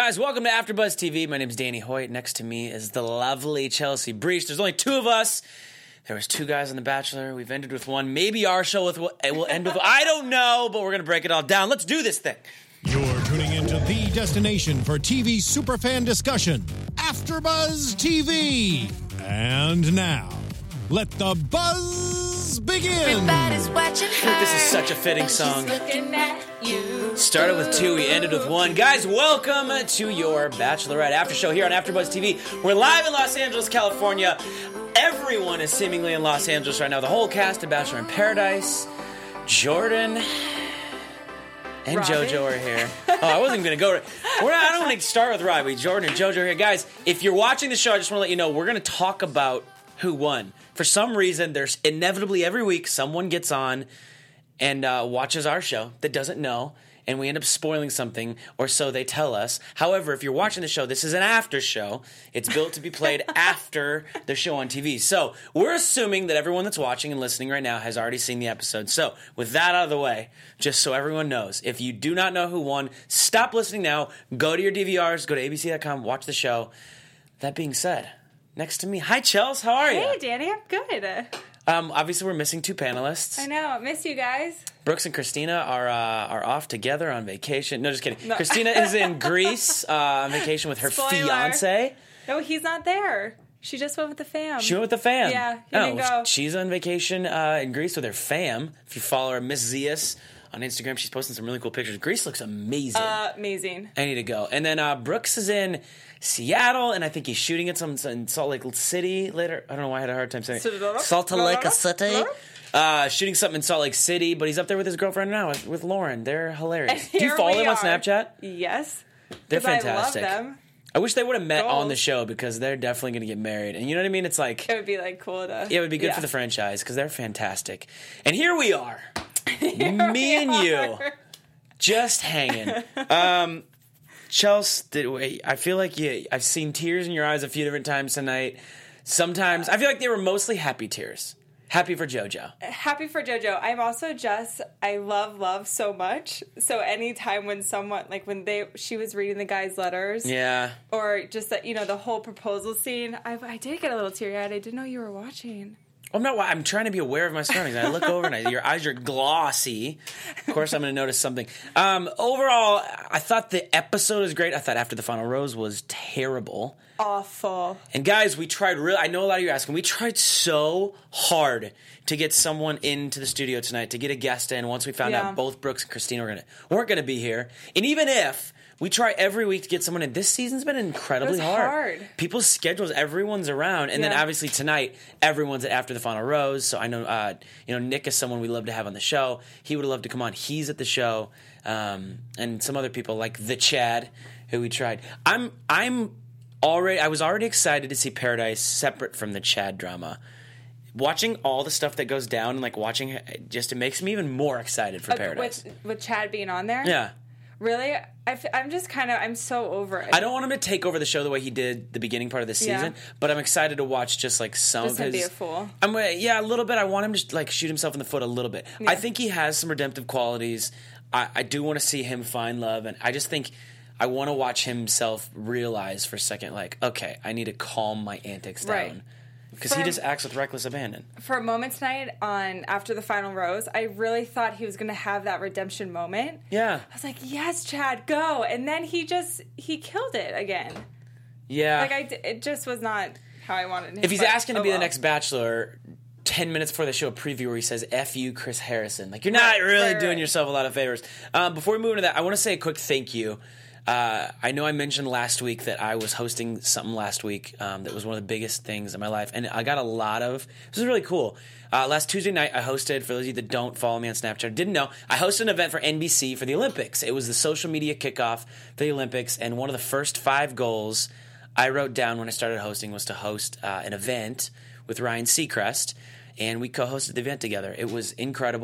Guys, welcome to AfterBuzz TV. My name is Danny Hoyt. Next to me is the lovely Chelsea Breach. There's only two of us. There was two guys on The Bachelor. We've ended with one. Maybe our show will end with one. I don't know, but we're going to break it all down. Let's do this thing. You're tuning into the destination for TV superfan discussion, AfterBuzz TV. And now, let the buzz begin. Everybody's watching her. I think this is such a fitting song. Started with two, we ended with one. Guys, welcome to your Bachelorette After Show here on AfterBuzz TV. We're live in Los Angeles, California. Everyone is seemingly in Los Angeles right now. The whole cast of Bachelor in Paradise, Jordan, and Robbie? JoJo are here. Oh, I wasn't even going to go. I don't want to start with Robbie. Jordan and JoJo are here. Guys, if you're watching the show, I just want to let you know we're going to talk about who won. For some reason, there's inevitably every week someone gets on and watches our show that doesn't know, and we end up spoiling something, or so they tell us. However, if you're watching the show, this is an after show. It's built to be played after the show on TV. So we're assuming that everyone that's watching and listening right now has already seen the episode. So with that out of the way, just so everyone knows, if you do not know who won, stop listening now. Go to your DVRs, go to abc.com, watch the show. That being said, next to me, hi Chels, how are you? Hey, Danny, I'm good. Obviously, we're missing two panelists. I know, miss you guys. Brooks and Christina are off together on vacation. No, just kidding. No. Christina is in Greece on vacation with her fiance. No, he's not there. She just went with the fam. She went with the fam. Yeah, he didn't go. She's on vacation in Greece with her fam. If you follow her, Miss Zias, on Instagram, she's posting some really cool pictures. Greece looks amazing. Amazing. I need to go. And then Brooks is in Seattle, and I think he's shooting at some in Salt Lake City later. I don't know why I had a hard time saying it. Salt Lake City. Shooting something in Salt Lake City, but he's up there with his girlfriend now, with Lauren. They're hilarious. Do you follow them on Snapchat? Yes. They're fantastic. I love them. I wish they would have met on the show because they're definitely going to get married. And you know what I mean? It's like... It would be like cool to... It would be good for the franchise because they're fantastic. And here we are. Me and you. Just hanging. Chelsea, I feel like I've seen tears in your eyes a few different times tonight. Sometimes, I feel like they were mostly happy tears. Happy for JoJo. Happy for JoJo. I'm also I love so much. So anytime when someone, like she was reading the guy's letters. Yeah. Or just that, the whole proposal scene. I did get a little teary-eyed. I didn't know you were watching. I'm trying to be aware of my surroundings. I look over and your eyes are glossy. Of course, I'm going to notice something. Overall, I thought the episode was great. I thought After the Final Rose was terrible. Awful. And guys, we tried I know a lot of you are asking, we tried so hard to get someone into the studio tonight, to get a guest in once we found out both Brooks and Christina weren't going to be here. And even if we try every week to get someone in, this season's been incredibly hard. People's schedules, everyone's around. And then obviously tonight, everyone's at After the Final Rose. So I know, Nick is someone we love to have on the show. He would love to come on. He's at the show. And some other people like the Chad, who we tried. I was already excited to see Paradise separate from the Chad drama. Watching all the stuff that goes down and watching it makes me even more excited for Paradise. With Chad being on there? Yeah. Really? I'm so over it. I don't want him to take over the show the way he did the beginning part of the season, but I'm excited to watch some of his... be a fool. A little bit. I want him to shoot himself in the foot a little bit. Yeah. I think he has some redemptive qualities. I do want to see him find love, and I just think I want to watch himself realize for a second, okay, I need to calm my antics down. Because he just acts with reckless abandon. For a moment tonight on After the Final Rose, I really thought he was going to have that redemption moment. Yeah. I was like, yes, Chad, go. And then he killed it again. Yeah. It just was not how I wanted him. If he's asking to be the next Bachelor, 10 minutes before the show, a preview where he says, F you, Chris Harrison. You're not really doing yourself a lot of favors. Before we move into that, I want to say a quick thank you. I know I mentioned last week that I was hosting something last week that was one of the biggest things in my life. And I got this was really cool. Last Tuesday night, I hosted, for those of you that don't follow me on Snapchat, didn't know, I hosted an event for NBC for the Olympics. It was the social media kickoff for the Olympics. And one of the first 5 goals I wrote down when I started hosting was to host an event with Ryan Seacrest. And we co-hosted the event together. It was incredible.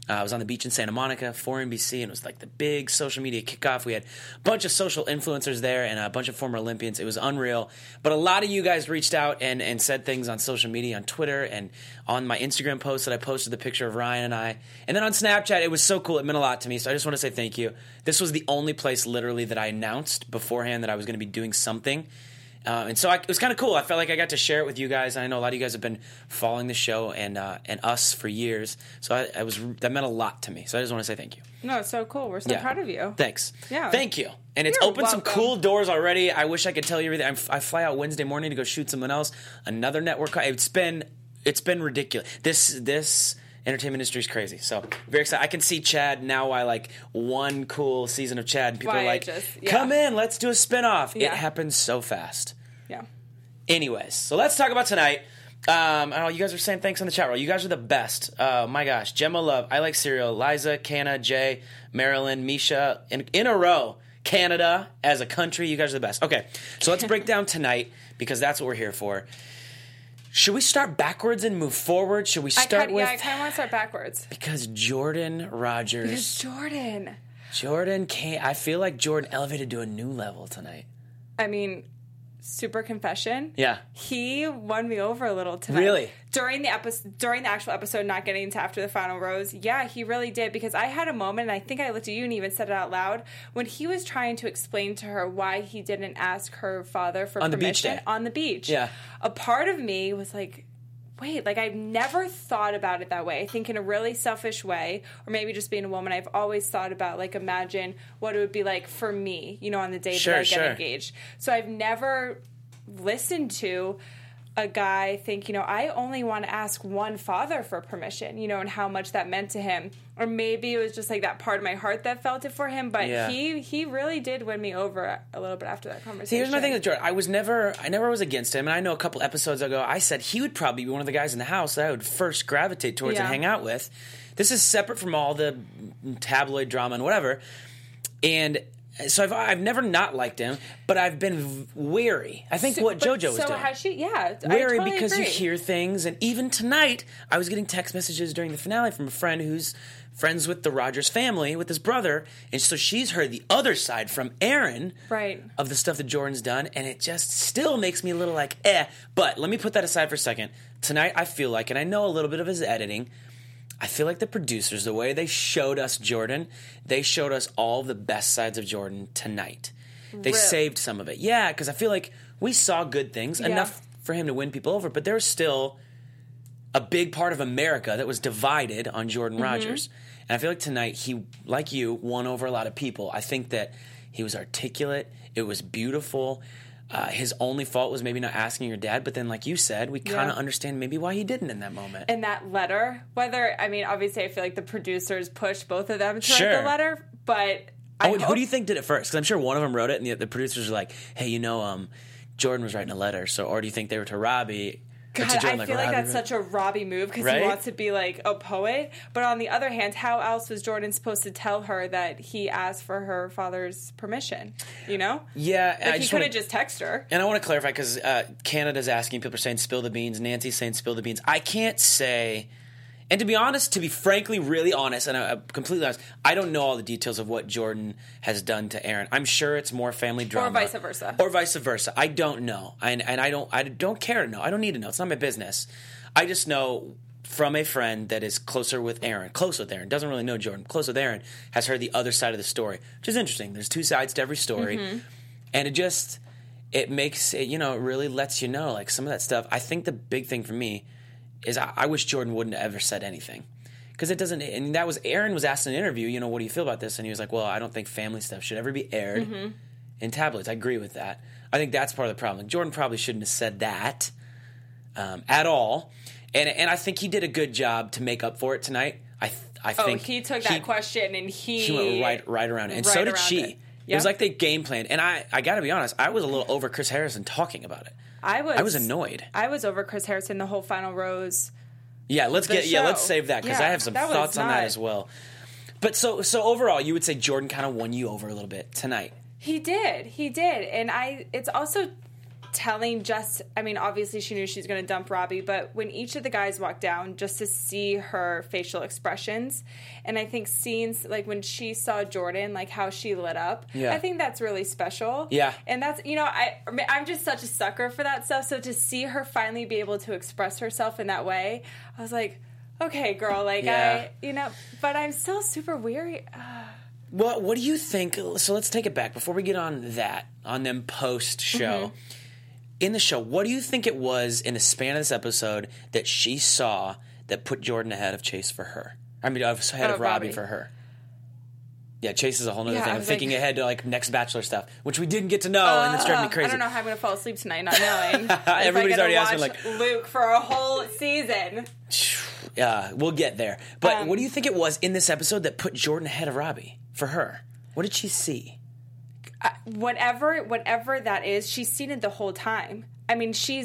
I was on the beach in Santa Monica for NBC, and it was like the big social media kickoff. We had a bunch of social influencers there and a bunch of former Olympians. It was unreal. But a lot of you guys reached out and said things on social media, on Twitter, and on my Instagram post that I posted the picture of Ryan and I. And then on Snapchat, it was so cool. It meant a lot to me. So I just want to say thank you. This was the only place literally that I announced beforehand that I was going to be doing something. And so it was kind of cool. I felt like I got to share it with you guys. I know a lot of you guys have been following the show and us for years. So that meant a lot to me. So I just want to say thank you. No, it's so cool. We're so proud of you. Thanks. Yeah. Thank you. And it's You're opened some cool doors already. I wish I could tell you everything. I fly out Wednesday morning to go shoot something else. Another network. It's been ridiculous. This entertainment industry is crazy. So very excited. I can see Chad now. Why like one cool season of Chad, and people are like, come in, let's do a spinoff. Yeah. It happens so fast. Yeah. Anyways, so let's talk about tonight. Oh, you guys are saying thanks on the chat roll. You guys are the best. Oh my gosh. Gemma Love, I Like Cereal, Liza, Canna, Jay, Marilyn, Misha, in a row. Canada as a country, you guys are the best. Okay, so let's break down tonight because that's what we're here for. Should we start backwards and move forward? Should we start with... Yeah, I kind of want to start backwards. Because Jordan Rodgers... Because Jordan came... I feel like Jordan elevated to a new level tonight. I mean, super confession. Yeah. He won me over a little tonight. Really? During the actual episode, not getting into after the final rose, yeah, he really did. Because I had a moment, and I think I looked at you and even said it out loud, when he was trying to explain to her why he didn't ask her father for permission on the beach. Yeah. A part of me was like, wait, like I've never thought about it that way. I think in a really selfish way, or maybe just being a woman, I've always thought about, like, imagine what it would be like for me, on the day that I get engaged. So I've never listened to a guy think, I only want to ask one father for permission, and how much that meant to him. Or maybe it was just like that part of my heart that felt it for him. But he really did win me over a little bit after that conversation. See, here's my thing with Jordan. I never was against him. And I know a couple episodes ago, I said he would probably be one of the guys in the house that I would first gravitate towards and hang out with. This is separate from all the tabloid drama and whatever. And so I've never not liked him, but I've been wary. I think what JoJo was doing. So has she? Yeah, wary I totally because agree. You hear things, and even tonight, I was getting text messages during the finale from a friend who's friends with the Rodgers family, with his brother, and so she's heard the other side from Aaron of the stuff that Jordan's done, and it just still makes me a little like, But let me put that aside for a second. Tonight, I feel like, and I know a little bit of his editing, I feel like the producers, the way they showed us Jordan, they showed us all the best sides of Jordan tonight. They saved some of it. Yeah, because I feel like we saw good things, enough for him to win people over, but there's still a big part of America that was divided on Jordan Rodgers. And I feel like tonight he, like you, won over a lot of people. I think that he was articulate. It was beautiful. His only fault was maybe not asking your dad, but then, like you said, we kind of understand maybe why he didn't in that moment. And that letter, obviously I feel like the producers pushed both of them to write the letter, but... Who do you think did it first? Because I'm sure one of them wrote it, and the producers were like, hey, Jordan was writing a letter, or do you think they were to Robbie... God, I feel like that's such a Robbie move because he wants to be like a poet. But on the other hand, how else was Jordan supposed to tell her that he asked for her father's permission? Yeah. Like he couldn't just text her. And I want to clarify because Canada's asking, people are saying spill the beans. Nancy's saying spill the beans. I can't say... And to be honest, to be frankly really honest, and I'm completely honest, I don't know all the details of what Jordan has done to Aaron. I'm sure it's more family drama. Or vice versa. I don't know. And I don't care to know. I don't need to know. It's not my business. I just know from a friend that is close with Aaron, doesn't really know Jordan, close with Aaron, has heard the other side of the story, which is interesting. There's two sides to every story. And it makes it, it really lets you know, like, some of that stuff. I think the big thing for me is I wish Jordan wouldn't have ever said anything. Because it doesn't... And that was... Aaron was asked in an interview, what do you feel about this? And he was like, well, I don't think family stuff should ever be aired in tabloids. I agree with that. I think that's part of the problem. Like, Jordan probably shouldn't have said that at all. And I think he did a good job to make up for it tonight. I think he took that question and he went right around it. And so did she. Yep. It was like they game planned. And I got to be honest, I was a little over Chris Harrison talking about it. I was annoyed. I was over Chris Harrison the whole final rose. Yeah, let's save that because I have some thoughts on that as well. But so overall, you would say Jordan kind of won you over a little bit tonight. He did, and it's also telling Jess, I mean, obviously she knew she was going to dump Robbie, but when each of the guys walked down, just to see her facial expressions, and I think scenes, like when she saw Jordan, like how she lit up, I think that's really special. Yeah. And that's, you know, I'm just such a sucker for that stuff, so to see her finally be able to express herself in that way, I was like, okay, girl, like but I'm still super weary. Well, what do you think? So let's take it back before we get on them post-show. In the show, what do you think it was in the span of this episode that she saw that put Jordan ahead of Chase for her? I mean, ahead of Robbie for her. Yeah, Chase is a whole other thing. I'm thinking ahead to like next Bachelor stuff, which we didn't get to know, and it's driving me crazy. I don't know how I'm going to fall asleep tonight not knowing. Everybody's already asking, like, Luke for a whole season. Yeah, we'll get there. But what do you think it was in this episode that put Jordan ahead of Robbie for her? What did she see? Whatever that is, she's seen it the whole time. I mean, she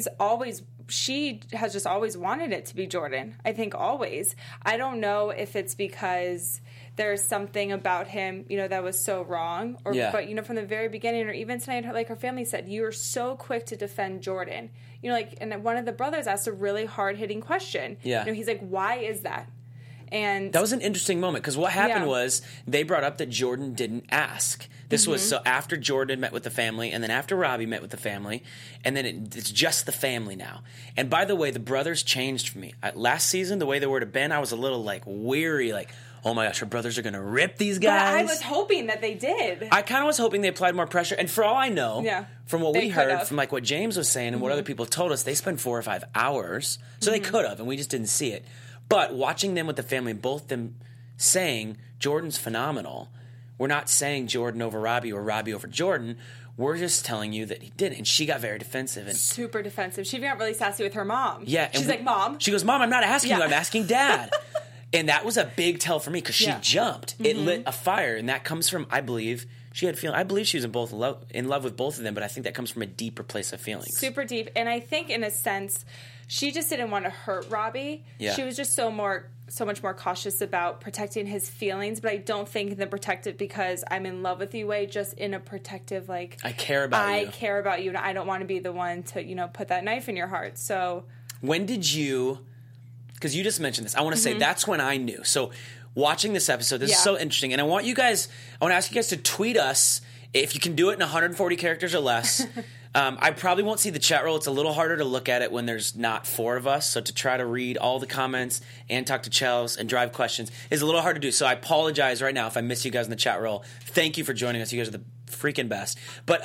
has just always wanted it to be Jordan. I think always. I don't know if it's because there's something about him, you know, that was so wrong, but you know, from the very beginning, or even tonight, like her family said, you were so quick to defend Jordan. You know, like, and one of the brothers asked a really hard hitting question. Yeah. You know, he's like, why is that? And that was an interesting moment because what happened was they brought up that Jordan didn't ask. This was so after Jordan met with the family, and then after Robbie met with the family, and then it's just the family now. And by the way, the brothers changed for me. Last season, the way they were to Ben, I was a little like weary, like, oh my gosh, her brothers are going to rip these guys. But I was hoping that they did. I kind of was hoping they applied more pressure. And for all I know, from what we heard, from like what James was saying and what other people told us, they spent 4 or 5 hours. So they could have, and we just didn't see it. But watching them with the family, both them saying Jordan's phenomenal. We're not saying Jordan over Robbie or Robbie over Jordan. We're just telling you that he didn't. And she got very defensive. And super defensive. She got really sassy with her mom. Yeah. She's like, Mom. She goes, Mom, I'm not asking you. I'm asking Dad. And that was a big tell for me because she jumped. It lit a fire. And that comes from, I believe, she had feeling. I believe she was in love with both of them. But I think that comes from a deeper place of feelings. Super deep. And I think in a sense, she just didn't want to hurt Robbie. Yeah. She was just so much more cautious about protecting his feelings, but I don't think in the protective because I'm in love with you way, just in a protective, like, I care about you. I care about you, and I don't want to be the one to, you know, put that knife in your heart. So when did you, because you just mentioned this, I want to say that's when I knew. So watching this episode, this is so interesting, and I want to ask you guys to tweet us if you can do it in 140 characters or less. I probably won't see the chat roll. It's a little harder to look at it when there's not 4 of us. So to try to read all the comments and talk to Chels and drive questions is a little hard to do. So I apologize right now if I miss you guys in the chat roll. Thank you for joining us. You guys are the freaking best. But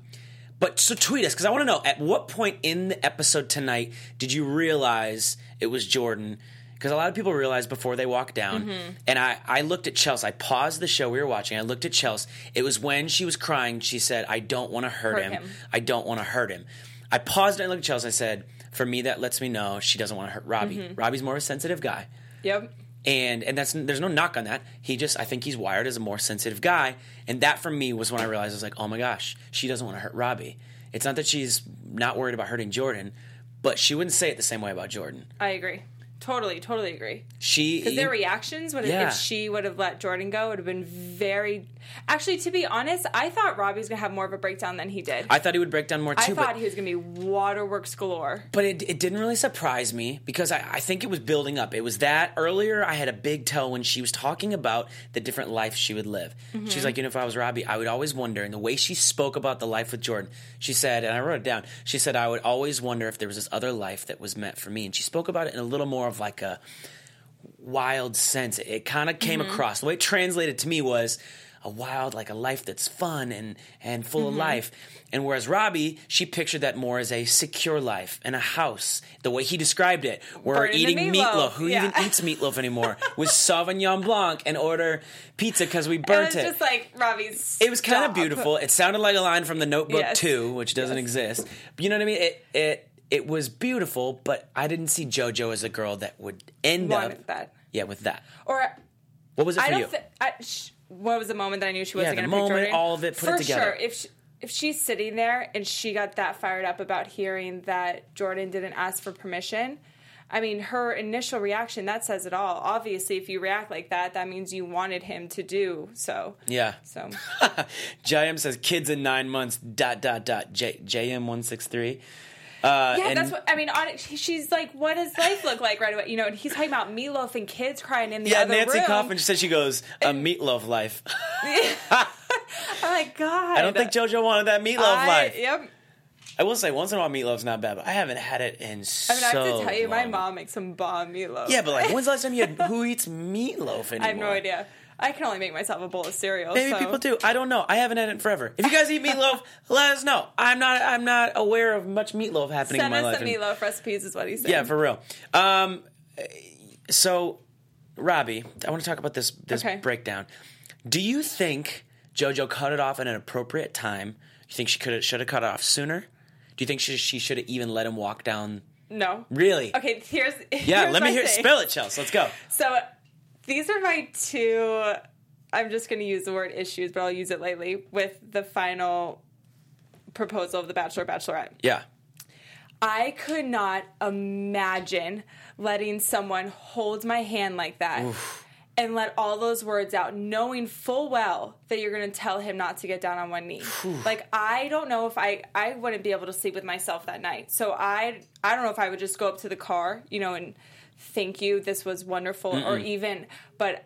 so tweet us because I want to know at what point in the episode tonight did you realize it was Jordan? Because a lot of people realize before they walk down. And I looked at Chels. I paused the show we were watching. I looked at Chels. It was when she was crying. She said, I don't want to hurt him. I don't want to hurt him. I paused and I looked at Chels. I said, for me, that lets me know she doesn't want to hurt Robbie. Robbie's more of a sensitive guy. Yep. And there's no knock on that. I think he's wired as a more sensitive guy. And that for me was when I realized, I was like, oh my gosh, she doesn't want to hurt Robbie. It's not that she's not worried about hurting Jordan, but she wouldn't say it the same way about Jordan. I agree. Totally agree. Because their reactions if she would have let Jordan go would have been very. Actually, to be honest, I thought Robbie was going to have more of a breakdown than he did. I thought he would break down more too. I thought he was going to be waterworks galore. But it didn't really surprise me because I think it was building up. It was that earlier I had a big tell when she was talking about the different life she would live. She's like, if I was Robbie, I would always wonder. And the way she spoke about the life with Jordan, she said, and I wrote it down, she said, I would always wonder if there was this other life that was meant for me. And she spoke about it in a little more of like a wild sense. It kind of came across. The way it translated to me was a wild, like a life that's fun and full of life. And whereas Robbie, she pictured that more as a secure life and a house. The way he described it, we're eating meatloaf. Who even eats meatloaf anymore? With Sauvignon Blanc and order pizza because we burnt it. It was just like Robbie's It was kind of beautiful. It sounded like a line from The Notebook 2, which doesn't exist. But you know what I mean? It was beautiful, but I didn't see JoJo as a girl that would end up that. Yeah, with that. Or what was it for you? What was the moment that I knew she wasn't going to pick Jordan? The moment, all of it, put it together. For sure. If she's sitting there and she got that fired up about hearing that Jordan didn't ask for permission, I mean, her initial reaction, that says it all. Obviously, if you react like that, that means you wanted him to do so. Yeah. So JM says kids in 9 months, ... JM163. Yeah, that's what I mean. She's like, "What does life look like?" Right away, and he's talking about meatloaf and kids crying in the other Nancy room. Kaufman said she goes a meatloaf life. I'm like, God, I don't think JoJo wanted that meatloaf life. Yep. I will say once in a while meatloaf's not bad, but I haven't had it in so long. I have to tell you, my mom makes some bomb meatloaf. Yeah, but like, when's the last time you had? Who eats meatloaf anymore? I have no idea. I can only make myself a bowl of cereal. Maybe so. people do. I don't know. I haven't had it in forever. If you guys eat meatloaf, let us know. I'm not aware of much meatloaf happening in my life. Send us some meatloaf recipes, is what he said. Yeah, for real. So, Robbie, I want to talk about this breakdown. Do you think JoJo cut it off at an appropriate time? You think she should have cut it off sooner? Do you think she should have even let him walk down? No. Really? Okay. Here's let me hear. Spill it, Chelsea. Let's go. So. These are my two, I'm just going to use the word issues, but I'll use it lightly, with the final proposal of The Bachelor, Bachelorette. Yeah. I could not imagine letting someone hold my hand like that and let all those words out, knowing full well that you're going to tell him not to get down on one knee. Like, I don't know if I wouldn't be able to sleep with myself that night. So I don't know if I would just go up to the car, and thank you, this was wonderful, or even, but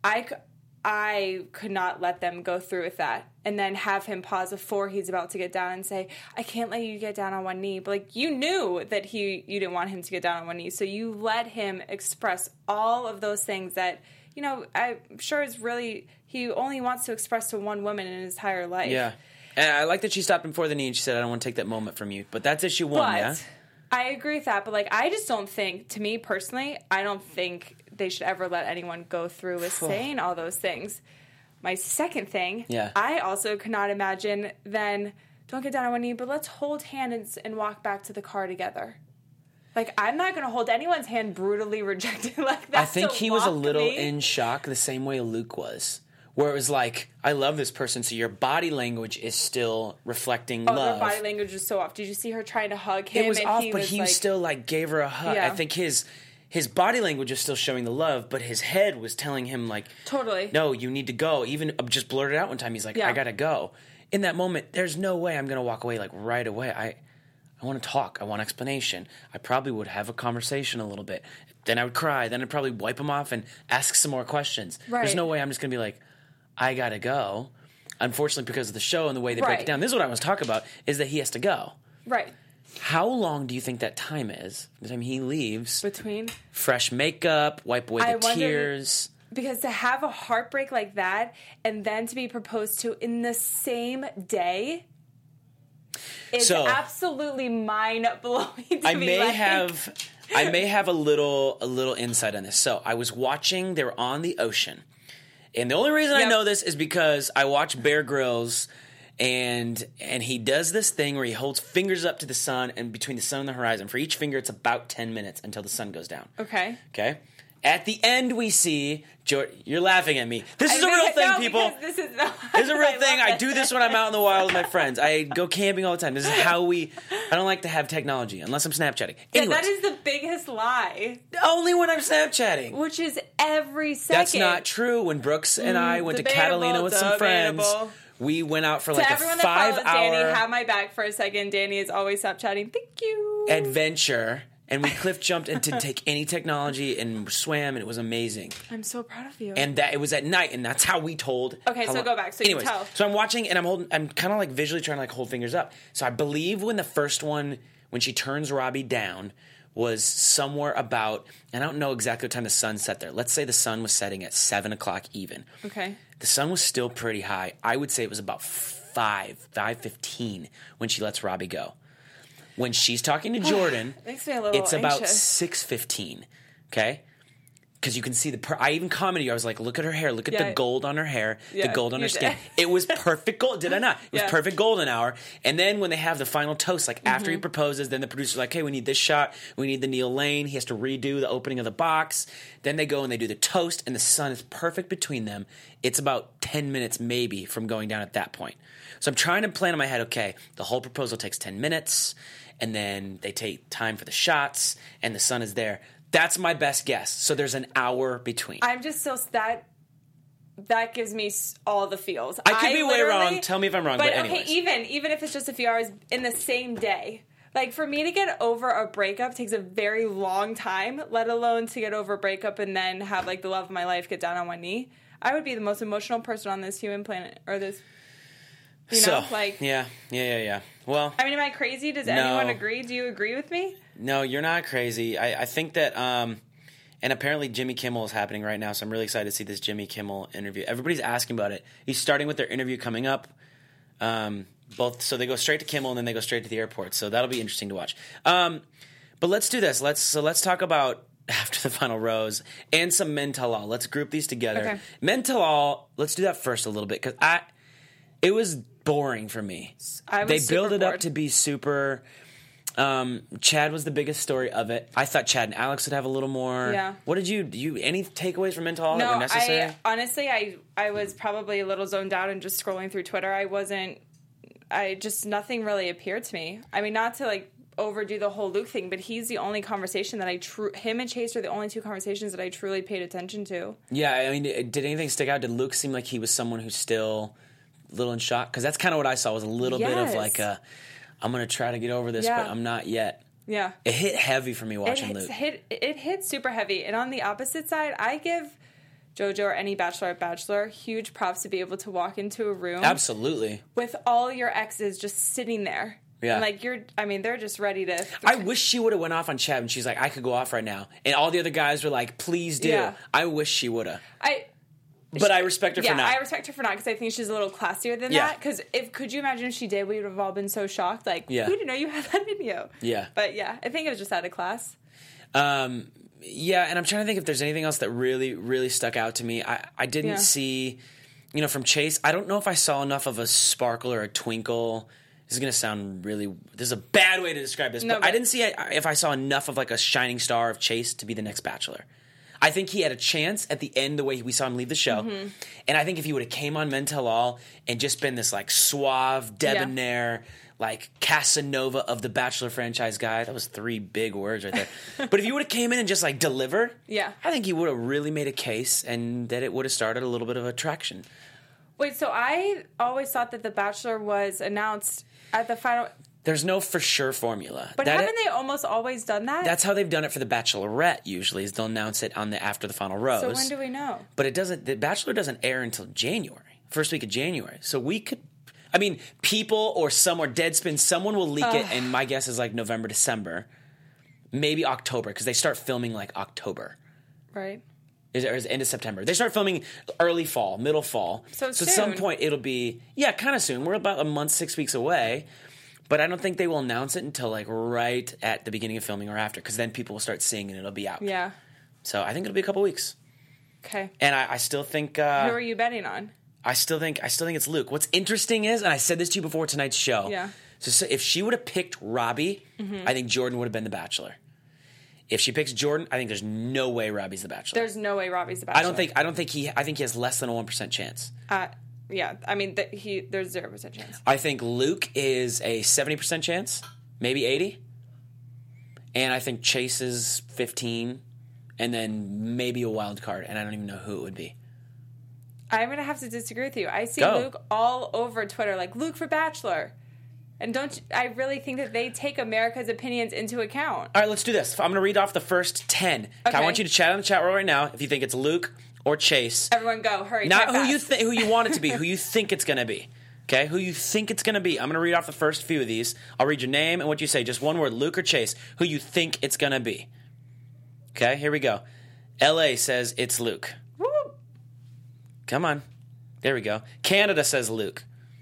I could not let them go through with that and then have him pause before he's about to get down and say, I can't let you get down on one knee. But like, you knew that you didn't want him to get down on one knee, so you let him express all of those things that, I'm sure is really, he only wants to express to one woman in his entire life. Yeah. And I like that she stopped him before the knee and she said, I don't want to take that moment from you. But that's issue one, yeah? I agree with that, but like, I just don't think, to me personally, I don't think they should ever let anyone go through with saying all those things. My second thing, I also could not imagine then, don't get down on one knee, but let's hold hands and walk back to the car together. Like, I'm not going to hold anyone's hand brutally rejected like that. I think he was a little in shock the same way Luke was. Where it was like, I love this person, so your body language is still reflecting love. Her body language was so off. Did you see her trying to hug him? It was off, but he still like gave her a hug. Yeah. I think his body language was still showing the love, but his head was telling him like, totally, no, you need to go. Even just blurted out one time, he's like, I gotta go. In that moment, there's no way I'm gonna walk away like right away. I want to talk. I want explanation. I probably would have a conversation a little bit. Then I would cry. Then I'd probably wipe him off and ask some more questions. Right. There's no way I'm just gonna be like, I gotta go. Unfortunately, because of the show and the way they break it down, this is what I was talking about, is that he has to go. Right. How long do you think that time is? The time he leaves? Between? Fresh makeup, wipe away the tears. Because to have a heartbreak like that and then to be proposed to in the same day is absolutely mind-blowing to me. I may have a little insight on this. So I was watching, they were on the ocean. And the only reason I know this is because I watch Bear Grylls, and he does this thing where he holds fingers up to the sun, and between the sun and the horizon. For each finger, it's about 10 minutes until the sun goes down. Okay. At the end, we see you're laughing at me. This is a real thing, people. This is a real thing. I do this when I'm out in the wild with my friends. I go camping all the time. This is how I don't like to have technology unless I'm Snapchatting. Anyways, that is the biggest lie. Only when I'm Snapchatting. Which is every second. That's not true. When Brooks and I went to Catalina with some friends, we went out for like a 5 hour... everyone that follows Danny, have my back for a second. Danny is always Snapchatting. Thank you. Adventure. And we cliff jumped and didn't take any technology and swam, and it was amazing. I'm so proud of you. And that it was at night, and that's how we told. Okay, so go back. So anyways, you tell. So I'm watching, and I'm kind of like visually trying to like hold fingers up. So I believe when the first one, when she turns Robbie down, was somewhere about, and I don't know exactly what time the sun set there. Let's say the sun was setting at 7 o'clock even. Okay. The sun was still pretty high. I would say it was about 5:15 when she lets Robbie go. When she's talking to Jordan, makes me a little it's about anxious. 6:15, okay? Because you can see I even commented, I was like, look at her hair, look at the gold on her hair, the gold on her skin. It was perfect gold, did I not? It was perfect golden hour. And then when they have the final toast, like after he proposes, then the producer's like, hey, we need this shot, we need the Neil Lane, he has to redo the opening of the box. Then they go and they do the toast, and the sun is perfect between them. It's about 10 minutes maybe from going down at that point. So I'm trying to plan in my head, okay, the whole proposal takes 10 minutes, and then they take time for the shots, and the sun is there. That's my best guess. So there's an hour between. I'm just still that gives me all the feels. I could be way wrong. Tell me if I'm wrong. But anyways. Okay, even if it's just a few hours in the same day. Like, for me to get over a breakup takes a very long time, let alone to get over a breakup and then have, like, the love of my life get down on one knee. I would be the most emotional person on this human planet, or this, like... Yeah. Well... I mean, am I crazy? Does anyone agree? Do you agree with me? No, you're not crazy. I think that, and apparently Jimmy Kimmel is happening right now, so I'm really excited to see this Jimmy Kimmel interview. Everybody's asking about it. He's starting with their interview coming up. So they go straight to Kimmel and then they go straight to the airport. So that'll be interesting to watch. But let's do this. Let's talk about After the Final Rose and some Men Tell All. Let's group these together. Okay. Men Tell All. Let's do that first a little bit because it was boring for me. They build it up to be super. Chad was the biggest story of it. I thought Chad and Alex would have a little more. Yeah. What did you any takeaways from Men Tell All that were No, necessary? honestly, I was probably a little zoned out and just scrolling through Twitter. Nothing really appeared to me. I mean, not to like overdo the whole Luke thing, but he's the only conversation that him and Chase are the only two conversations that I truly paid attention to. Yeah, I mean, did anything stick out? Did Luke seem like he was someone who's still a little in shock? Because that's kind of what I saw, was a little bit of like I'm going to try to get over this, but I'm not yet. Yeah. It hit heavy for me watching Luke. It hit super heavy. And on the opposite side, I give JoJo or any bachelor huge props to be able to walk into a room. Absolutely. With all your exes just sitting there. Yeah. And they're just ready to... I wish she would have went off on Chad and she's like, I could go off right now. And all the other guys were like, please do. Yeah. I wish she would have. But I respect her for not. Yeah, I respect her for not because I think she's a little classier than that. Because could you imagine if she did, we would have all been so shocked. Like, we didn't know you had that in you. Yeah. But yeah, I think it was just out of class. Yeah, and I'm trying to think if there's anything else that really, really stuck out to me. I didn't see, from Chase, I don't know if I saw enough of a sparkle or a twinkle. This is going to sound this is a bad way to describe this, but I didn't see if I saw enough of like a shining star of Chase to be the next Bachelor. I think he had a chance at the end the way we saw him leave the show. Mm-hmm. And I think if he would have came on Men Tell All and just been this like suave, debonair, like Casanova of the Bachelor franchise guy, that was 3 big words right there. But if he would have came in and just like delivered, I think he would have really made a case and that it would have started a little bit of attraction. Wait, so I always thought that The Bachelor was announced at the final... There's no for sure formula. But haven't they almost always done that? That's how they've done it for The Bachelorette usually, is they'll announce it on After the Final Rose. So when do we know? But The Bachelor doesn't air until January, first week of January. So we could... I mean, people or Deadspin, someone will leak it, and my guess is like November, December. Maybe October, because they start filming like October. Right. Or is it end of September? They start filming early fall, middle fall. So at some point it'll be... Yeah, kind of soon. We're about a month, 6 weeks away. But I don't think they will announce it until like right at the beginning of filming or after, because then people will start seeing and it'll be out. Yeah. So I think it'll be a couple weeks. Okay. And I still think... who are you betting on? I still think it's Luke. What's interesting is, and I said this to you before tonight's show. Yeah. So if she would have picked Robbie, I think Jordan would have been the Bachelor. If she picks Jordan, I think there's no way Robbie's the Bachelor. There's no way Robbie's the Bachelor. I think he has less than a 1% chance. Yeah, I mean, there's 0% chance. I think Luke is a 70% chance, maybe 80. And I think Chase is 15, and then maybe a wild card, and I don't even know who it would be. I'm going to have to disagree with you. I see Luke all over Twitter, like, Luke for Bachelor. And I really think that they take America's opinions into account. All right, let's do this. I'm going to read off the first 10. Okay. I want you to chat on the chat room right now if you think it's Luke or Chase. Everyone go, hurry. Not who you want it to be, who you think it's going to be. Okay, who you think it's going to be. I'm going to read off the first few of these. I'll read your name and what you say. Just one word, Luke or Chase, who you think it's going to be. Okay, here we go. LA says it's Luke. Woo! Come on. There we go. Canada says Luke.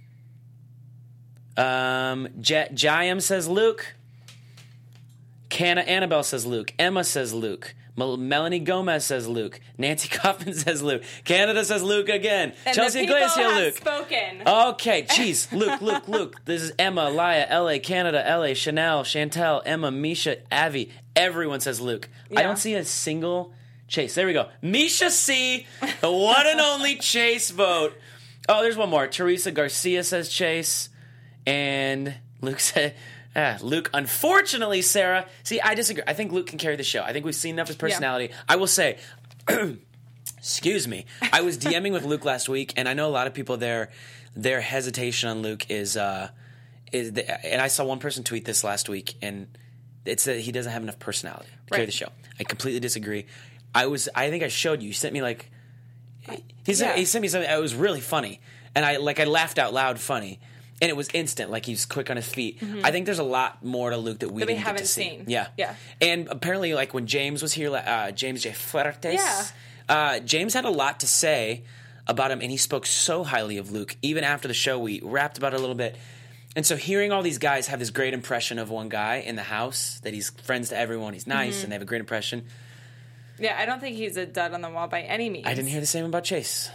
Jayam says Luke. Annabelle says Luke. Emma says Luke. Melanie Gomez says Luke. Nancy Coffin says Luke. Canada says Luke again. And Chelsea Iglesias, Luke. Spoken. Okay, jeez. Luke. This is Emma, Laya, LA, Canada, LA, Chanel, Chantel, Emma, Misha, Avi. Everyone says Luke. Yeah. I don't see a single Chase. There we go. Misha C, the one and only Chase vote. Oh, there's one more. Teresa Garcia says Chase. And Luke said, Luke, unfortunately, Sarah, see, I disagree. I think Luke can carry the show. I think we've seen enough of his personality. Yeah. I will say, excuse me, I was DMing with Luke last week, and I know a lot of people their hesitation on Luke is and I saw one person tweet this last week, and it said he doesn't have enough personality to carry the show. I completely disagree. I think I showed you. You sent me like he sent me something that was really funny, and I laughed out loud funny, and it was instant. Like he's quick on his feet. Mm-hmm. I think there's a lot more to Luke that we didn't get to see. Seen. Yeah. And apparently, like when James was here, James J. Fuertes, James had a lot to say about him, and he spoke so highly of Luke. Even after the show, we rapped about it a little bit. And so hearing all these guys have this great impression of one guy in the house, that he's friends to everyone, he's nice, and they have a great impression. Yeah, I don't think he's a dud on the wall by any means. I didn't hear the same about Chase.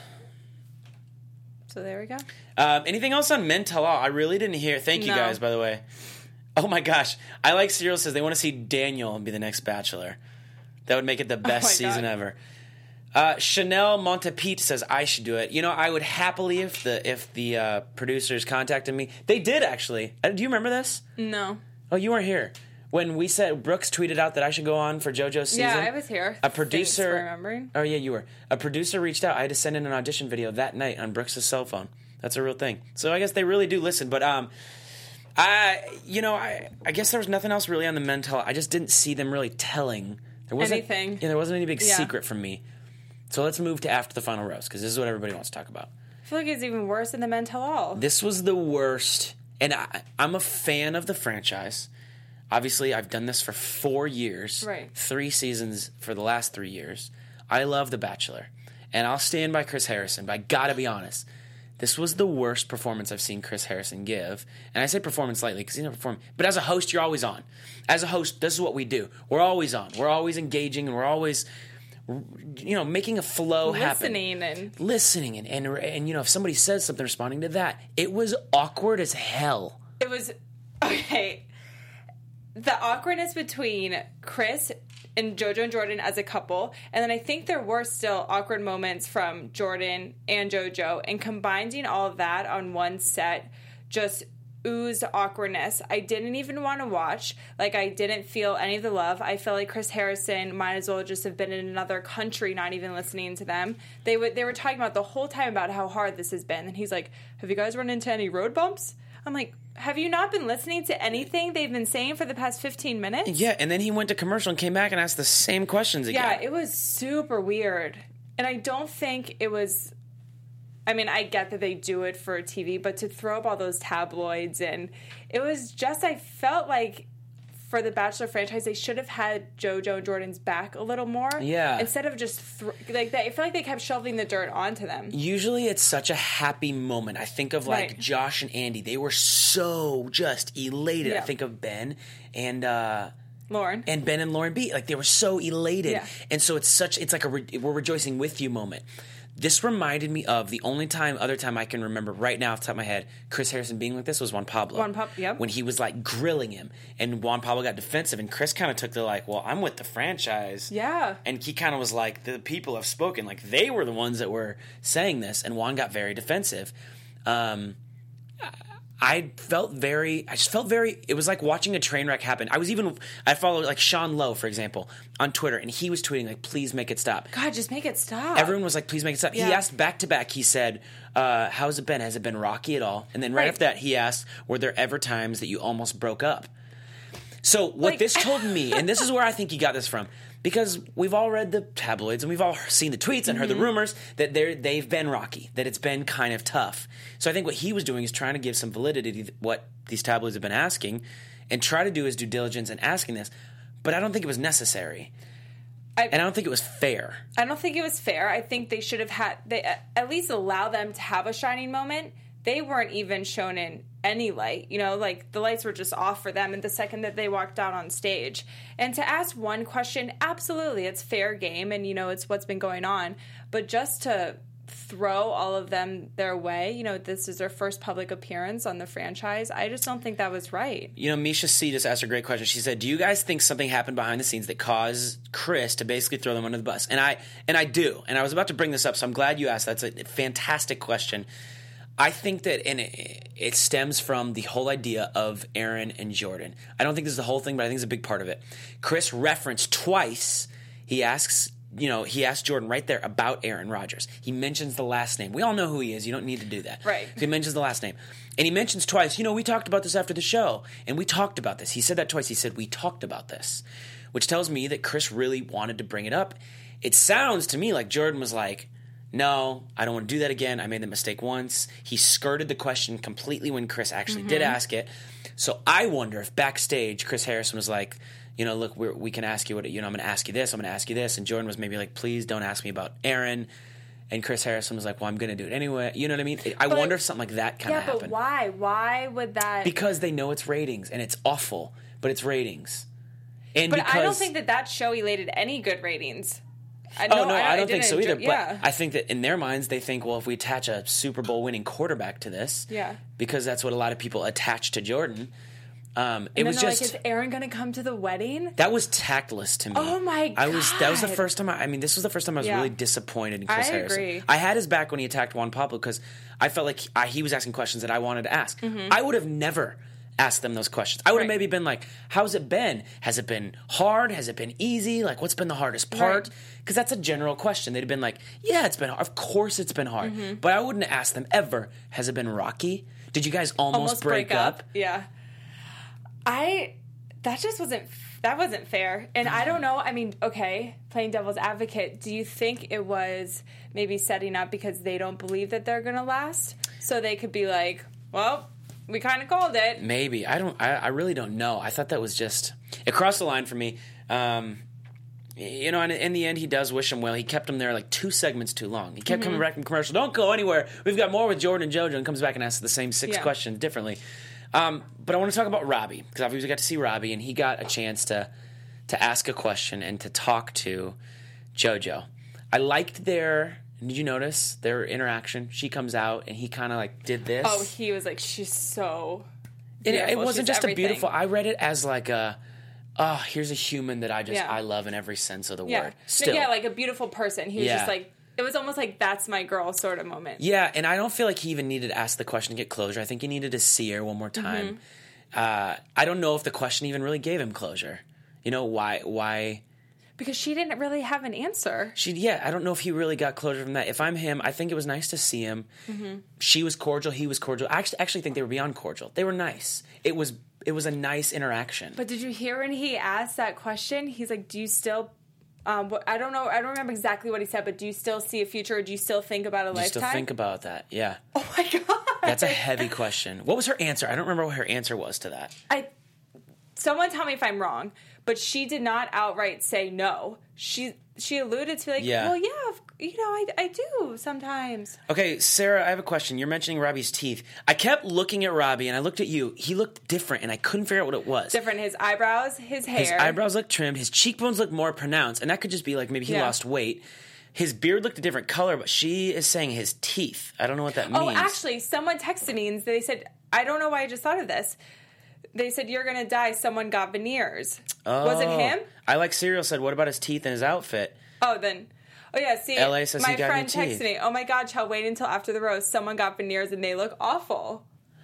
So there we go. Anything else on Men Tell All? I really didn't hear. Thank you guys, by the way. Oh my gosh. I like Cyril says they want to see Daniel be the next Bachelor. That would make it the best season ever. Chanel Montepete says I should do it. You know, I would happily if the producers contacted me. They did, actually. Do you remember this? No. Oh, you weren't here. When we said Brooks tweeted out that I should go on for JoJo's season. Yeah, I was here. A producer, thanks for remembering. Oh yeah, you were. A producer reached out. I had to send in an audition video that night on Brooks' cell phone. That's a real thing. So I guess they really do listen. But I guess there was nothing else really on the Men Tell All. I just didn't see them really telling. There wasn't anything. Yeah, there wasn't any big secret from me. So let's move to after the final roast, because this is what everybody wants to talk about. I feel like it's even worse than the Men Tell All. This was the worst, and I'm a fan of the franchise. Obviously, I've done this for 4 years. Right. 3 seasons for the last 3 years. I love The Bachelor. And I'll stand by Chris Harrison, but I gotta be honest. This was the worst performance I've seen Chris Harrison give. And I say performance lightly because he never performed. But as a host, you're always on. As a host, this is what we do. We're always on. We're always engaging, and we're always, making a flow happen. Listening and if somebody says something, responding to that. It was awkward as hell. It was, okay. The awkwardness between Chris and JoJo and Jordan as a couple, and then I think there were still awkward moments from Jordan and JoJo, and combining all of that on one set just oozed awkwardness. I didn't even want to watch. Like, I didn't feel any of the love. I felt like Chris Harrison might as well just have been in another country, not even listening to them. They were talking about the whole time about how hard this has been, and he's like, have you guys run into any road bumps? I'm like, have you not been listening to anything they've been saying for the past 15 minutes? Yeah, and then he went to commercial and came back and asked the same questions again. Yeah, it was super weird. And I don't think it was... I mean, I get that they do it for TV, but to throw up all those tabloids, and it was just... I felt like for the Bachelor franchise, they should have had JoJo and Jordan's back a little more. Yeah. Instead of just... I feel like they kept shoveling the dirt onto them. Usually it's such a happy moment. I think of Josh and Andy. They were so just elated. Yeah. I think of Ben and... Lauren. And Ben and Lauren B. Like, they were so elated. Yeah. And so it's like we're rejoicing with you moment. This reminded me of the other time I can remember right now off the top of my head, Chris Harrison being like this was Juan Pablo. Yep. When he was like grilling him, and Juan Pablo got defensive, and Chris kind of took the well, I'm with the franchise. Yeah. And he kind of was like, the people have spoken. Like, they were the ones that were saying this, and Juan got very defensive. I just felt very, it was like watching a train wreck happen. I followed like Sean Lowe, for example, on Twitter, and he was tweeting like, please make it stop. God, just make it stop. Everyone was like, please make it stop. Yeah. He asked back to back, he said, how's it been? Has it been rocky at all? And then right after that, he asked, were there ever times that you almost broke up? So what this told me, and this is where I think he got this from, because we've all read the tabloids and we've all seen the tweets and heard the rumors that they've been rocky, that it's been kind of tough. So I think what he was doing is trying to give some validity to what these tabloids have been asking and try to do his due diligence in asking this. But I don't think it was necessary. And I don't think it was fair. I don't think it was fair. I think they should have at least allow them to have a shining moment. They weren't even shown in any light, like the lights were just off for them. And the second that they walked out on stage, and to ask one question, absolutely, it's fair game, and it's what's been going on. But just to throw all of them their way, this is their first public appearance on the franchise. I just don't think that was right. Misha C just asked a great question. She said, "Do you guys think something happened behind the scenes that caused Chris to basically throw them under the bus?" And I do. And I was about to bring this up, so I'm glad you asked. That's a fantastic question. I think that it stems from the whole idea of Aaron and Jordan. I don't think this is the whole thing, but I think it's a big part of it. Chris referenced twice. He asks Jordan right there about Aaron Rodgers. He mentions the last name. We all know who he is. You don't need to do that. Right. So he mentions the last name. And he mentions twice, we talked about this after the show, and we talked about this. He said that twice. He said, we talked about this, which tells me that Chris really wanted to bring it up. It sounds to me like Jordan was like, no, I don't want to do that again. I made the mistake once. He skirted the question completely when Chris actually did ask it. So I wonder if backstage Chris Harrison was like, look, we can ask you what, I'm going to ask you this, I'm going to ask you this. And Jordan was maybe like, please don't ask me about Aaron. And Chris Harrison was like, well, I'm going to do it anyway. You know what I mean? I wonder if something like that kind of happened. Yeah, but why? Why would that? Because they know it's ratings, and it's awful, but it's ratings. And but I don't think that show elated any good ratings. I don't think so either. But I think that in their minds, they think, well, if we attach a Super Bowl winning quarterback to this, because that's what a lot of people attach to Jordan. It was just like, is Aaron going to come to the wedding? That was tactless to me. Oh my God. That was the first time this was the first time I was really disappointed in Chris Harrison. Agree. I had his back when he attacked Juan Pablo because I felt like he was asking questions that I wanted to ask. I would have never asked them those questions. I would have maybe been like, how's it been? Has it been hard? Has it been easy? Like, what's been the hardest part? Because that's a general question. They'd have been like, yeah, it's been hard. Of course it's been hard. But I wouldn't have asked them ever, has it been rocky? Did you guys almost break up? Yeah. That just wasn't fair. And I don't know, okay, playing devil's advocate, do you think it was maybe setting up because they don't believe that they're going to last? So they could be like, well, we kind of called it. Maybe. I really don't know. I thought that was just, it crossed the line for me. And in the end, he does wish him well. He kept him there like 2 segments too long. He kept coming back from commercial. Don't go anywhere. We've got more with Jordan and JoJo, and comes back and asks the same 6 questions differently. But I want to talk about Robbie, because obviously we got to see Robbie, and he got a chance to ask a question and to talk to JoJo. I liked did you notice their interaction? She comes out, and he kind of like did this. Oh, he was like, she's so beautiful. It wasn't she's just everything. a beautiful, I read it as like here's a human that I love in every sense of the word. Still. Yeah, like a beautiful person. He was just like, it was almost like that's my girl sort of moment. Yeah, and I don't feel like he even needed to ask the question to get closure. I think he needed to see her one more time. I don't know if the question even really gave him closure. Why? Because she didn't really have an answer. I don't know if he really got closure from that. If I'm him, I think it was nice to see him. She was cordial, he was cordial. I actually think they were beyond cordial. They were nice. It was a nice interaction. But did you hear when he asked that question? He's like, do you still... I don't know. I don't remember exactly what he said, but do you still see a future? Or do you still think about a lifetime? Do you still think about that? Yeah. Oh my God. That's a heavy question. What was her answer? I don't remember what her answer was to that. Someone tell me if I'm wrong, but she did not outright say no. She alluded to like, well, yeah, I do sometimes. Okay, Sarah, I have a question. You're mentioning Robbie's teeth. I kept looking at Robbie, and I looked at you. He looked different, and I couldn't figure out what it was. Different. His eyebrows, his hair. His eyebrows looked trimmed. His cheekbones looked more pronounced, and that could just be like maybe he lost weight. His beard looked a different color, but she is saying his teeth. I don't know what that means. Oh, actually, someone texted me, and they said, I don't know why I just thought of this. They said, you're going to die. Someone got veneers. Oh. Was it him? I Like Serial said, what about his teeth and his outfit? Oh, then... Oh, yeah, see, LA says my he got friend new teeth. texted me, oh my God, Chell, wait until after the roast. Someone got veneers and they look awful.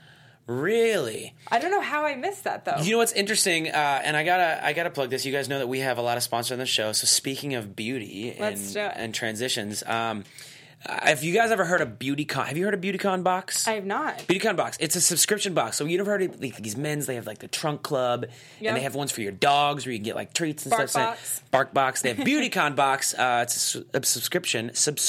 Really? I don't know how I missed that, though. You know what's interesting, and I gotta plug this. You guys know that we have a lot of sponsors on the show. So speaking of beauty and transitions, have you guys ever heard of BeautyCon? Have you heard of BeautyCon Box? I have not. BeautyCon Box. It's a subscription box. So you've heard of like, these men's, they have like the trunk club, and they have ones for your dogs where you can get like treats and Bark stuff. Box. Bark Box. They have BeautyCon Box. It's a subscription.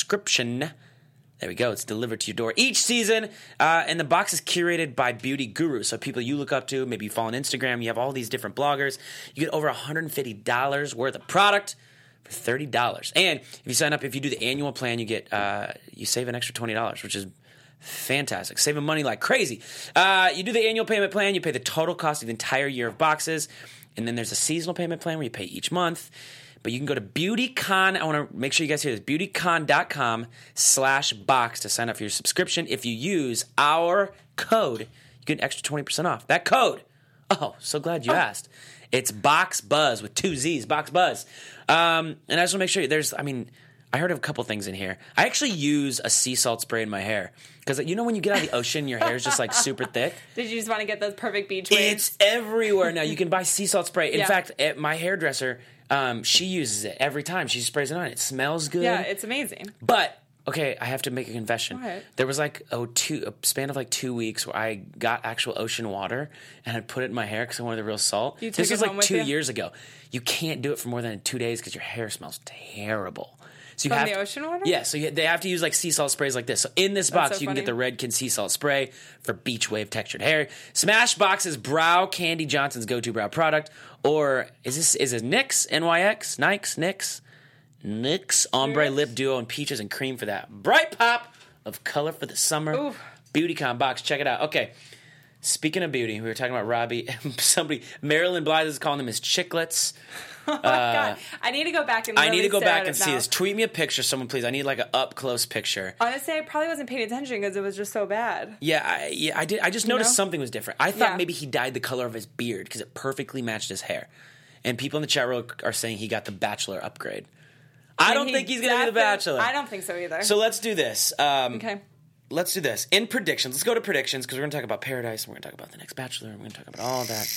There we go. It's delivered to your door each season, and the box is curated by beauty gurus. So people you look up to, maybe you follow on Instagram, you have all these different bloggers. You get over $150 worth of product for $30. And if you sign up, if you do the annual plan, you get you save an extra $20, which is fantastic. Saving money like crazy. You do the annual payment plan, you pay the total cost of the entire year of boxes, and then there's a seasonal payment plan where you pay each month. But you can go to BeautyCon. I want to make sure you guys hear this. BeautyCon.com/box to sign up for your subscription. If you use our code, you get an extra 20% off. That code. Oh, so glad you asked. It's BoxBuzz with 2 Z's. BoxBuzz. And I just want to make sure I heard of a couple things in here. I actually use a sea salt spray in my hair because you know when you get out of the ocean, your hair is just like super thick. Did you just want to get those perfect beach waves? It's everywhere now. You can buy sea salt spray. In Yeah. fact, my hairdresser, she uses it every time. She sprays it on. It smells good. Yeah, it's amazing. But okay, I have to make a confession. What? There was like a span of like 2 weeks where I got actual ocean water and I put it in my hair because I wanted the real salt. You took This it was like home with 2 you? years ago. You can't do it for more than 2 days because your hair smells terrible. So you From have the ocean water? Yeah, so they have to use like sea salt sprays like this. So in this box, so you can get funny. the Redken sea salt spray for beach wave textured hair. Smashbox's Brow Candy Johnson's go-to brow product, or is it NYX NYX NYX ombre lip duo and peaches and cream for that bright pop of color for the summer. Ooh. Beautycon box, check it out. Okay. Speaking of beauty, we were talking about Robbie. Marilyn Blythe is calling them his chiclets. God, I need to go back and I need to go stare back at and it see now. this. Tweet me a picture, someone please. I need like an up close picture. Honestly, I probably wasn't paying attention because it was just so bad. Yeah, I did. I just noticed know? something was different. I thought Yeah. maybe he dyed the color of his beard because it perfectly matched his hair. And people in the chat room are saying he got the Bachelor upgrade. I don't think he's going to be the Bachelor. I don't think so either. So let's do this. Okay. Let's do this. In predictions, let's go to predictions because we're going to talk about Paradise and we're going to talk about the next Bachelor and we're going to talk about all that.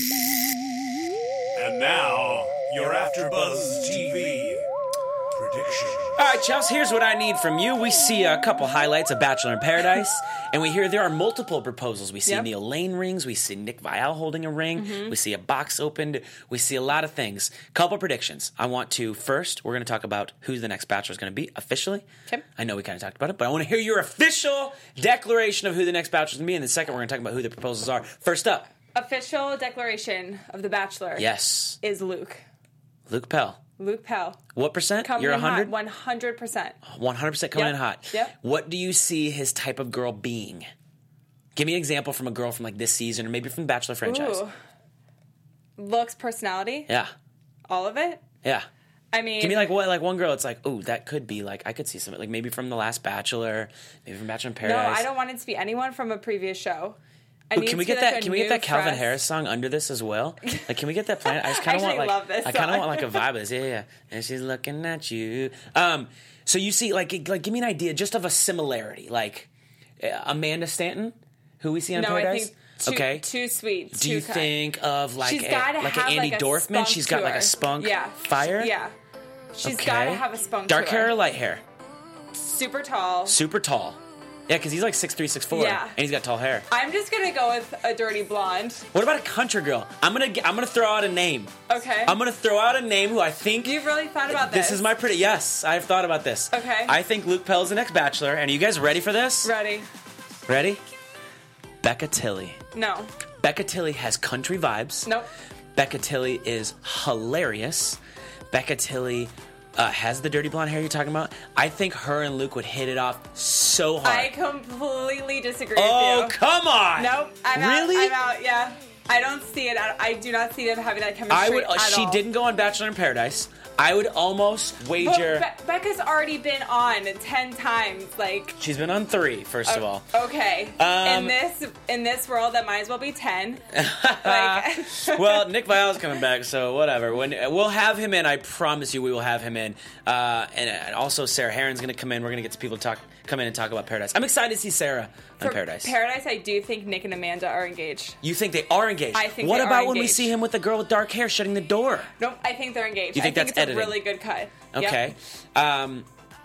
And now, your AfterBuzz TV prediction. All right, Chels, here's what I need from you. We see a couple highlights of Bachelor in Paradise, and we hear there are multiple proposals. We see Yep. Neil Lane rings. We see Nick Viall holding a ring. We see a box opened. We see a lot of things. Couple predictions. I want to, first, we're going to talk about who the next Bachelor is going to be officially. Okay. I know we kind of talked about it, but I want to hear your official declaration of who the next Bachelor is going to be. And then second, we're going to talk about who the proposals are. First up. Official declaration of The Bachelor Yes. is Luke. Luke Pell. Luke Pell. What percent? Coming You're in hot, 100? 100%. 100% coming Yep. in hot. Yep. What do you see his type of girl being? Give me an example from a girl from like this season or maybe from the Bachelor franchise. Ooh. Looks, personality, Yeah. all of it. Yeah. I mean, Give me like what, like one girl. It's like, ooh, that could be like I could see something like maybe from the last Bachelor, maybe from Bachelor in no, Paradise. I don't want it to be anyone from a previous show. I Ooh, need can we to be get like that? a Can we get new, that Calvin fresh- Harris song under this as well? Like, can we get that plan? I just kind of want actually like love this I kind of song. want like a vibe of this. Yeah. And she's looking at you. So you see, like, give me an idea just of a similarity, like Amanda Stanton, who we see on No, Paradise. I think too sweet. Do you think of like She's gotta like have an Andy like a Dorfman? spunk She's got to like her. a spunk Yeah. fire? Yeah. She's Okay. got to have a spunk Dark to hair her. or light hair? Super tall. Super tall. Yeah, because he's like 6'3", 6'4", Yeah. and he's got tall hair. I'm just going to go with a dirty blonde. What about a country girl? I'm gonna throw out a name. Okay. I'm gonna throw out a name who I think. You've really thought about this. This is my pretty. Yes, I've thought about this. Okay. I think Luke Pell is the next Bachelor, and are you guys ready for this? Ready? Ready? Becca Tilley. No. Becca Tilley has country vibes. Nope. Becca Tilley is hilarious. Becca Tilley has the dirty blonde hair you're talking about. I think her and Luke would hit it off so hard. I completely disagree oh, with you. come on! Nope. I'm Really? out. I'm out. Yeah. I don't see it. I do not see them having that chemistry I would. at She all. didn't go on Bachelor in Paradise. I would almost wager. Well, Becca's already been on 10 times. Like, She's been on 3, first of all. okay. In this world, that might as well be 10. Like, Well, Nick Viall's coming back, so whatever. We'll have him in. I promise you, we will have him in. And also, Sarah Heron's going to come in. We're going to get some people to come in and talk about Paradise. I'm excited to see Sarah on for Paradise. Paradise, I do think Nick and Amanda are engaged. You think they are engaged? I think What they are about when we engaged. see him with the girl with dark hair shutting the door? Nope, I think they're engaged. You think I that's it's editing? a really good cut. Okay. Yep.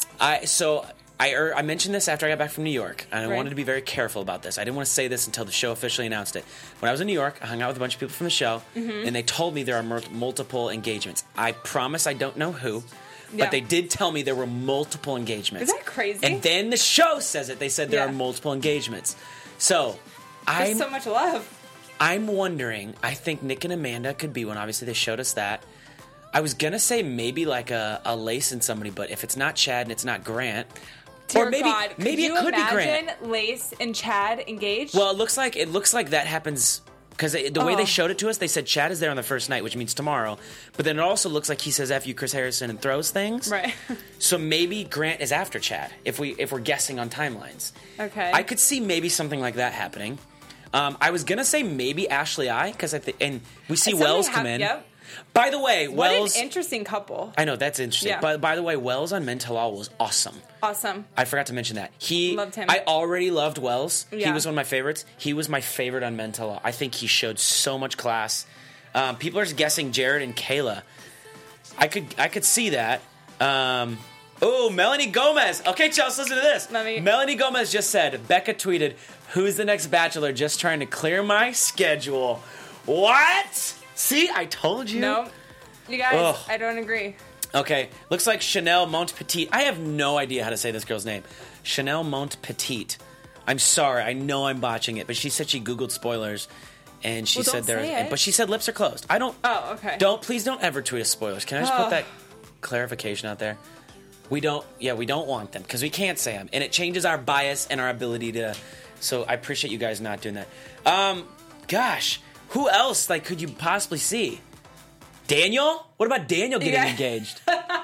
I mentioned this after I got back from New York, and I Right. wanted to be very careful about this. I didn't want to say this until the show officially announced it. When I was in New York, I hung out with a bunch of people from the show, Mm-hmm. and they told me there are multiple engagements. I promise I don't know who, Yeah. but they did tell me there were multiple engagements. Is that crazy? And then the show says it. They said there Yeah. are multiple engagements. So, There's so much love. I'm wondering, I think Nick and Amanda could be one. Obviously, they showed us that. I was going to say maybe like a Lace and somebody, but if it's not Chad and it's not Grant, Dear or maybe God, maybe it could be Grant. imagine Lace and Chad engaged? Well, it looks like that happens because the way Oh. they showed it to us, they said Chad is there on the first night, which means tomorrow. But then it also looks like he says "F you, Chris Harrison" and throws things. Right. So maybe Grant is after Chad if we're guessing on timelines. Okay. I could see maybe something like that happening. I was gonna say maybe Ashley I because and we see Something Wells come in. Yep. By the way, What Wells. an interesting couple. I know, that's interesting. Yeah. But by the way, Wells on Men Tell All was awesome. Awesome. I forgot to mention that. Loved him. I already loved Wells. He Yeah. was one of my favorites. He was my favorite on Men Tell All. I think he showed so much class. People are just guessing Jared and Kayla. I could see that. Melanie Gomez. Okay, Chelsea, listen to this. Melanie Gomez just said, Becca tweeted, "Who's the next Bachelor? Just trying to clear my schedule." What? See, I told you. No. You guys, Ugh. I don't agree. Okay, looks like Chanel Montpetit. I have no idea how to say this girl's name. Chanel Montpetit. I'm sorry, I know I'm botching it, but she said she Googled spoilers, and she said don't say it. but she said lips are closed. I don't. Oh, okay. Please don't ever tweet us spoilers. Can I just put that clarification out there? We don't want them because we can't say them, and it changes our bias and our ability to. So I appreciate you guys not doing that. Gosh, who else could you possibly see? Daniel? What about Daniel getting engaged?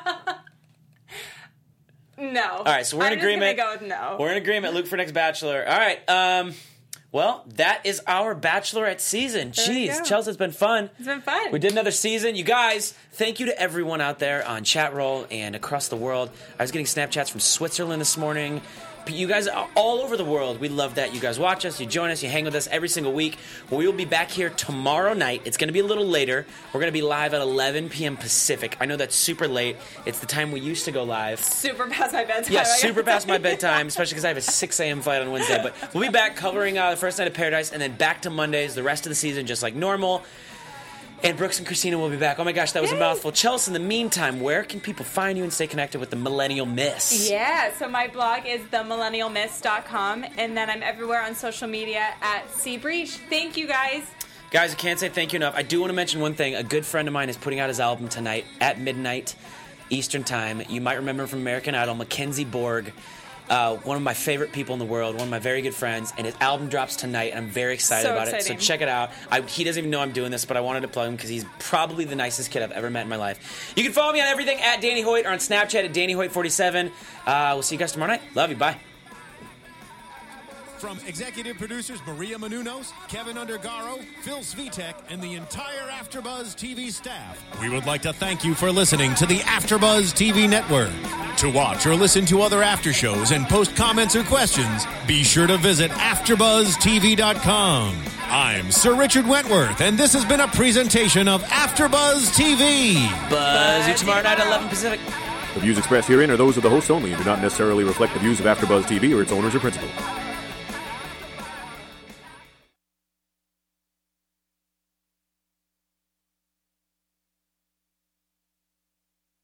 No. All right, so we're in agreement. I'm just gonna go with no. We're in agreement. Luke for next Bachelor. All right. Well, that is our Bachelorette season. Jeez, Chelsea, it's been fun. It's been fun. We did another season. You guys, thank you to everyone out there on chat roll and across the world. I was getting Snapchats from Switzerland this morning. You guys are all over the world. We love that you guys watch us, you join us, you hang with us every single week. We will be back here tomorrow night. It's going to be a little later. We're going to be live at 11 p.m. Pacific. I know that's super late. It's the time we used to go live. Super past my bedtime. Yeah, super past my bedtime, especially because I have a 6 a.m. flight on Wednesday. But we'll be back covering the first night of Paradise and then back to Mondays, the rest of the season, just like normal. And Brooks and Christina will be back. Oh my gosh, that was a mouthful. Chelsea, in the meantime, where can people find you and stay connected with the Millennial Miss? Yeah, so my blog is themillennialmiss.com, and then I'm everywhere on social media at cbreach. Thank you, guys. Guys, I can't say thank you enough. I do want to mention one thing. A good friend of mine is putting out his album tonight at midnight Eastern Time. You might remember him from American Idol, Mackenzie Borg. One of my favorite people in the world, one of my very good friends, and his album drops tonight, and I'm very excited about it, so check it out. He doesn't even know I'm doing this, but I wanted to plug him because he's probably the nicest kid I've ever met in my life. You can follow me on everything at Danny Hoyt or on Snapchat at DannyHoyt47. We'll see you guys tomorrow night. Love you. Bye. From executive producers Maria Menounos, Kevin Undergaro, Phil Svitek, and the entire AfterBuzz TV staff, we would like to thank you for listening to the AfterBuzz TV network. To watch or listen to other after shows and post comments or questions, be sure to visit AfterBuzzTV.com. I'm Sir Richard Wentworth, and this has been a presentation of AfterBuzz TV. Buzz you tomorrow night at 11 Pacific. The views expressed herein are those of the hosts only and do not necessarily reflect the views of AfterBuzz TV or its owners or principals.